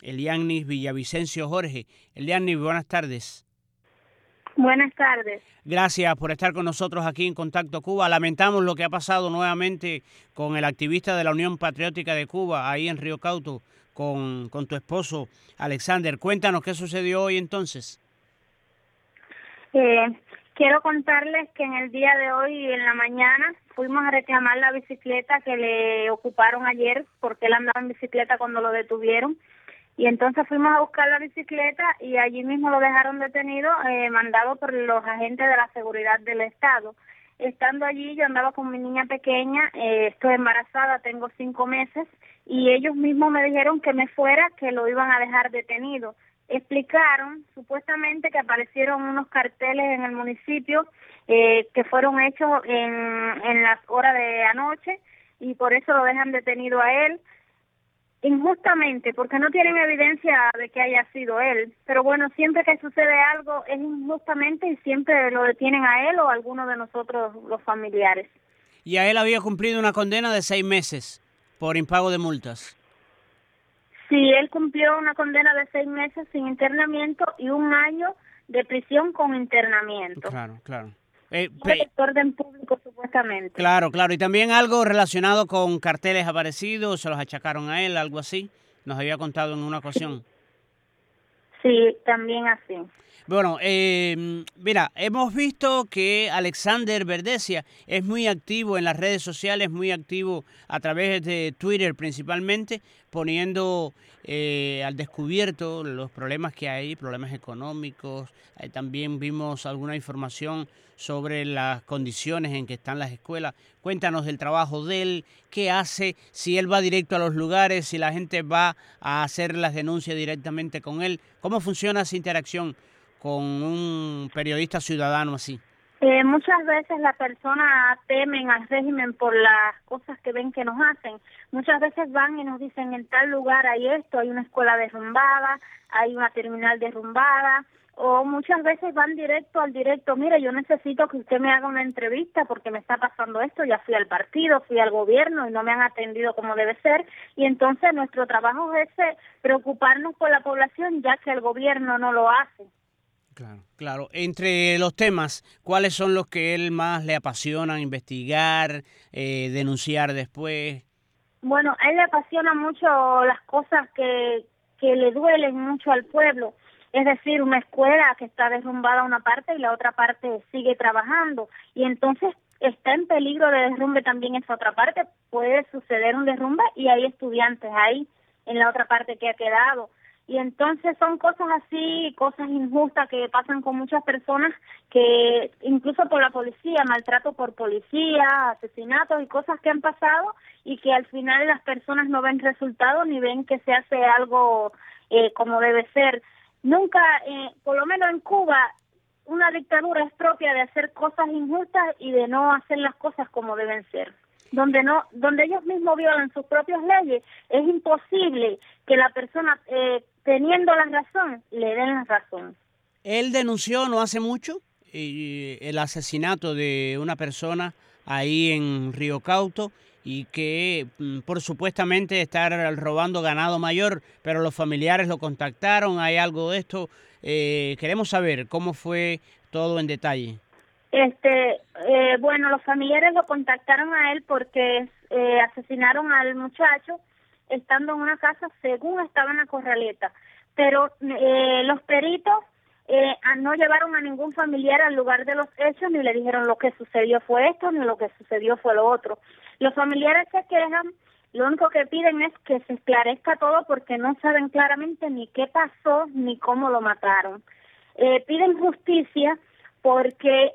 Elianis Villavicencio Jorge. Elianis, buenas tardes. Buenas tardes. Gracias por estar con nosotros aquí en Contacto Cuba. Lamentamos lo que ha pasado nuevamente con el activista de la Unión Patriótica de Cuba, ahí en Río Cauto, con tu esposo, Alexander. Cuéntanos qué sucedió hoy entonces. Quiero contarles que en el día de hoy, en la mañana, fuimos a reclamar la bicicleta que le ocuparon ayer, porque él andaba en bicicleta cuando lo detuvieron. Y entonces fuimos a buscar la bicicleta y allí mismo lo dejaron detenido, mandado por los agentes de la seguridad del Estado. Estando allí, yo andaba con mi niña pequeña, estoy embarazada, tengo 5 meses, y ellos mismos me dijeron que me fuera, que lo iban a dejar detenido. Explicaron, supuestamente, que aparecieron unos carteles en el municipio que fueron hechos en las horas de anoche, y por eso lo dejan detenido a él. Injustamente, porque no tienen evidencia de que haya sido él. Pero bueno, siempre que sucede algo es injustamente y siempre lo detienen a él o a alguno de nosotros, los familiares. Y a él había cumplido una condena de 6 meses por impago de multas. Sí, él cumplió una condena de 6 meses sin internamiento y 1 año de prisión con internamiento. Claro, claro. Orden público, supuestamente. Claro, claro. Y también algo relacionado con carteles aparecidos, se los achacaron a él, algo así. Nos había contado en una ocasión. Sí, también así. Bueno, mira, hemos visto que Alexander Verdesia es muy activo en las redes sociales, muy activo a través de Twitter principalmente, poniendo al descubierto los problemas que hay, problemas económicos. También vimos alguna información sobre las condiciones en que están las escuelas. Cuéntanos del trabajo de él, qué hace, si él va directo a los lugares, si la gente va a hacer las denuncias directamente con él. ¿Cómo funciona esa interacción con un periodista ciudadano así? Muchas veces las personas temen al régimen por las cosas que ven que nos hacen. Muchas veces van y nos dicen, en tal lugar hay esto, hay una escuela derrumbada, hay una terminal derrumbada, o muchas veces van directo al directo. Mire, yo necesito que usted me haga una entrevista porque me está pasando esto, ya fui al partido, fui al gobierno y no me han atendido como debe ser, y entonces nuestro trabajo es preocuparnos por la población, ya que el gobierno no lo hace. Claro, claro. Entre los temas, ¿cuáles son los que él más le apasionan investigar, denunciar después? Bueno, a él le apasiona mucho las cosas que le duelen mucho al pueblo. Es decir, una escuela que está derrumbada una parte y la otra parte sigue trabajando. Y entonces está en peligro de derrumbe también esa otra parte. Puede suceder un derrumbe y hay estudiantes ahí en la otra parte que ha quedado. Y entonces son cosas así, cosas injustas que pasan con muchas personas, que incluso por la policía, maltrato por policía, asesinatos y cosas que han pasado y que al final las personas no ven resultados ni ven que se hace algo como debe ser. Nunca, por lo menos en Cuba, una dictadura es propia de hacer cosas injustas y de no hacer las cosas como deben ser. Donde ellos mismos violan sus propias leyes, es imposible que la persona, teniendo la razón, le den la razón. Él denunció no hace mucho el asesinato de una persona ahí en Río Cauto y que por supuestamente estar robando ganado mayor, pero los familiares lo contactaron, hay algo de esto. Queremos saber cómo fue todo en detalle. Bueno, los familiares lo contactaron a él porque asesinaron al muchacho estando en una casa, según estaba en la Corraleta, pero los peritos no llevaron a ningún familiar al lugar de los hechos, ni le dijeron lo que sucedió fue esto, ni lo que sucedió fue lo otro. Los familiares se quejan, lo único que piden es que se esclarezca todo porque no saben claramente ni qué pasó, ni cómo lo mataron. Piden justicia porque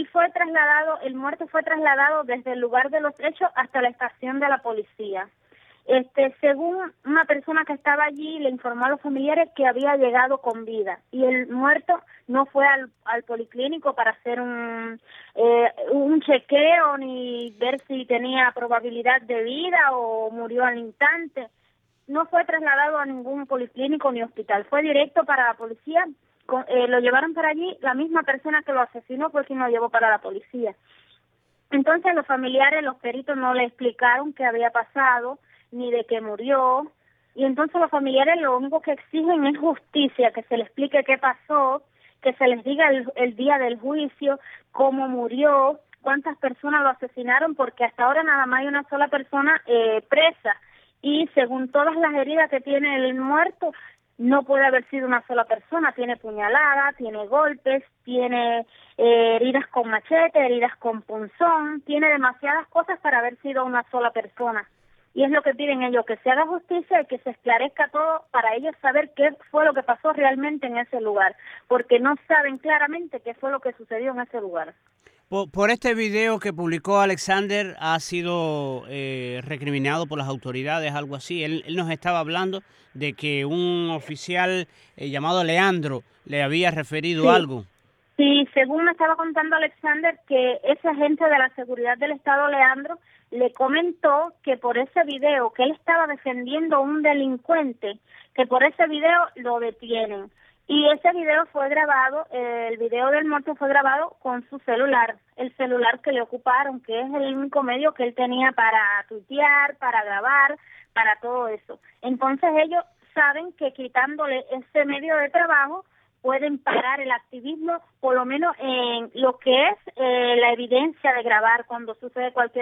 el muerto fue trasladado desde el lugar de los hechos hasta la estación de la policía. Según una persona que estaba allí, le informó a los familiares que había llegado con vida y el muerto no fue al policlínico para hacer un chequeo ni ver si tenía probabilidad de vida o murió al instante. No fue trasladado a ningún policlínico ni hospital, fue directo para la policía. Lo llevaron para allí, la misma persona que lo asesinó fue quien lo llevó para la policía. Entonces los familiares, los peritos no le explicaron qué había pasado, ni de qué murió, y entonces los familiares lo único que exigen es justicia, que se les explique qué pasó, que se les diga el día del juicio, cómo murió, cuántas personas lo asesinaron, porque hasta ahora nada más hay una sola persona presa, y según todas las heridas que tiene el muerto, no puede haber sido una sola persona, tiene puñalada, tiene golpes, tiene heridas con machete, heridas con punzón, tiene demasiadas cosas para haber sido una sola persona. Y es lo que piden ellos, que se haga justicia y que se esclarezca todo para ellos saber qué fue lo que pasó realmente en ese lugar, porque no saben claramente qué fue lo que sucedió en ese lugar. Por este video que publicó Alexander, ha sido recriminado por las autoridades, algo así. Él nos estaba hablando de que un oficial llamado Leandro le había referido algo. Sí, según me estaba contando Alexander, que ese agente de la seguridad del Estado, Leandro, le comentó que por ese video, que él estaba defendiendo a un delincuente, que por ese video lo detienen. Y ese video fue grabado, el video del muerto fue grabado con su celular, el celular que le ocuparon, que es el único medio que él tenía para tuitear, para grabar, para todo eso. Entonces ellos saben que quitándole ese medio de trabajo pueden parar el activismo, por lo menos en lo que es la evidencia de grabar cuando sucede cualquier